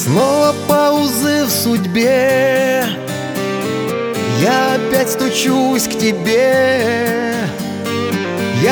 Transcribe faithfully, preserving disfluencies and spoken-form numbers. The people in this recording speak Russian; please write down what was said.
Снова паузы в судьбе, я опять стучусь к тебе.